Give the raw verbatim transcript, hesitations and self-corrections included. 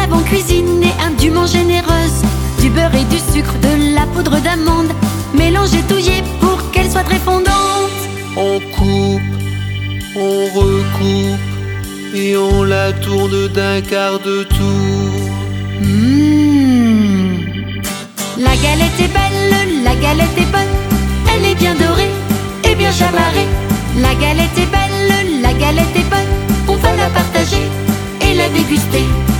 avons cuisiné indûment généreuse, du beurre et du sucre, de la poudre d'amande, mélangée, touillée pour qu'elle soit très fondante. On coupe, on recoupe et on la tourne d'un quart de tour. Mmh. La galette est belle, la galette est bonne, elle est bien dorée et bien chamarrée. La galette est belle, la galette est bonne, on va la partager et la déguster.